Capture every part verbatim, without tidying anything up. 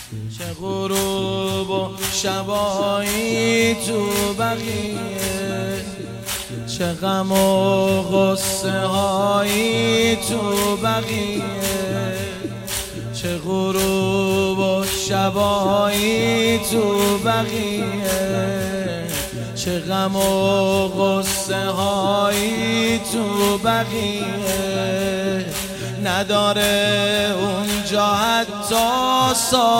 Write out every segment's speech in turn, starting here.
چه غروب و شبایی تو بقیه، چه غم و غصه هایی تو بقیه، چه غروب و شبایی تو بقیه، چه غم و غصه هایی تو بقیه. نداره اونجا حتی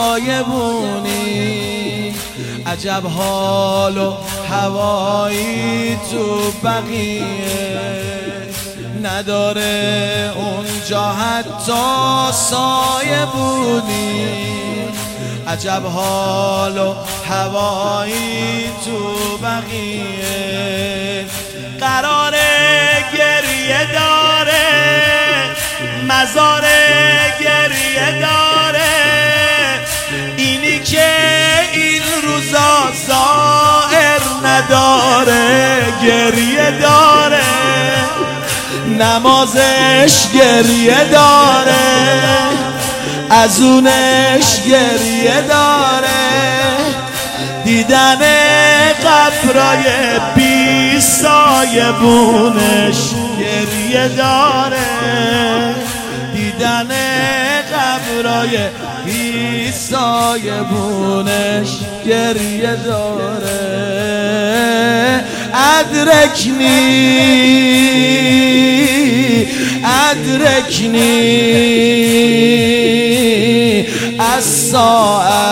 سایبونی، عجب حال و هوایی تو بقیه. نداره اونجا حتی سایبونی، عجب حال و هوایی تو بقیه. قراره گریه داره، مزار گریه داره، اینی که این روزا ظاهر نداره. گریه داره، نمازش گریه داره، ازونش گریه داره، دیدن قبرای بی سایبونش گریه داره، دیدن قبرای بی سایبونش گریه داره. ادرکنی ادرکنی الساعه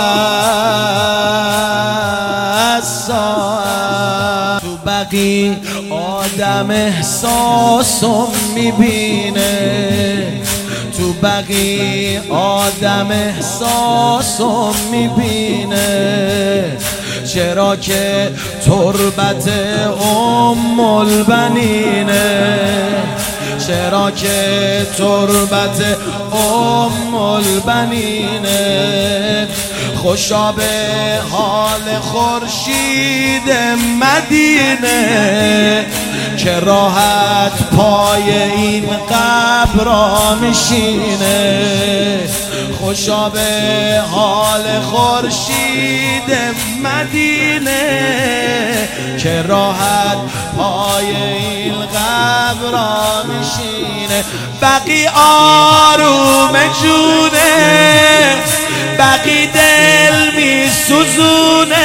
الساعه. تو بقی آدم احساسو میبینه، تو بقی آدم احساسو میبینه. چرا که تربت ام البنینه، چرا که تربت ام البنینه. خوشا به حال خورشید مدینه، که راحت پای این قبرا میشینه. خوشا به حال خورشید مدینه، که راحت پای این قبرا میشینه. بقی آروم جونه، بقی دل میسوزونه،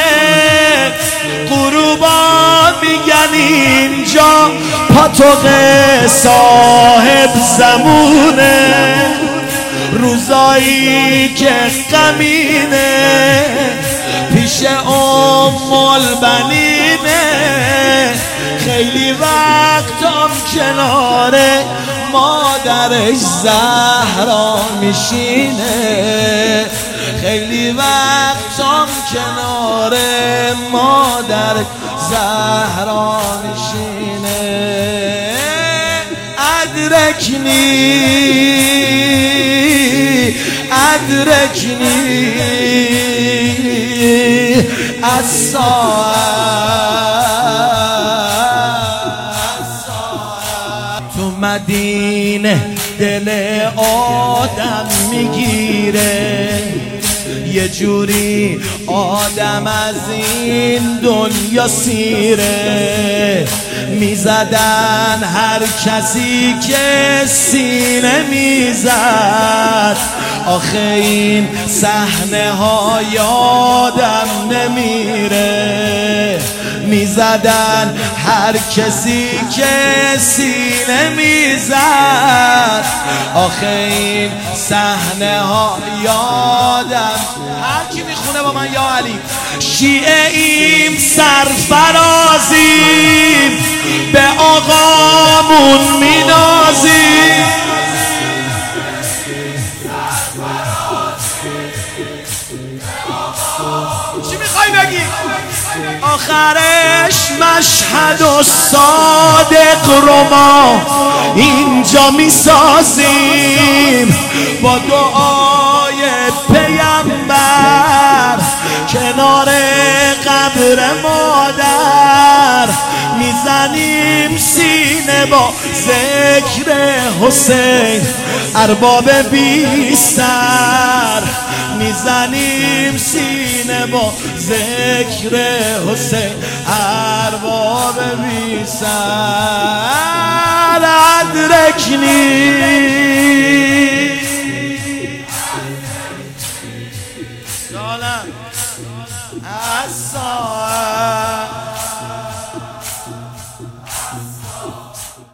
غروبا میگن اینجا پاتوق صاحب زمونه. روزایی که غمینه پیش ام البنینه، خیلی وقتم کنار مادرش زهرا میشینه، خیلی وقتم کنار مادرش زهرا میشینه. ادرکنی ادرکنی الساعه الساعه. تو مدینه دل آدم میگیره، یه جوری آدم از این دنیا سیره. میزدن هر کسی که سینه میزد، آخه این صحنه ها یادم نمیره. میزدن هر کسی که سینه میزد، آخه این صحنه ها یادم. هر کی میخونه با من یا علی. شیعه ایم سرفرازیم، به آقامون مینازیم. چی میخوای بگی؟ آخرش مشهد و صادق رو ما اینجا میسازیم، با دعای پیامبر کنار قبر مادر میزنیم سینه با ذکر حسین. ارباب بیستر میزنیم سینه با ذکر حسین ارباب بی سر ادرکنی سالم از ساعت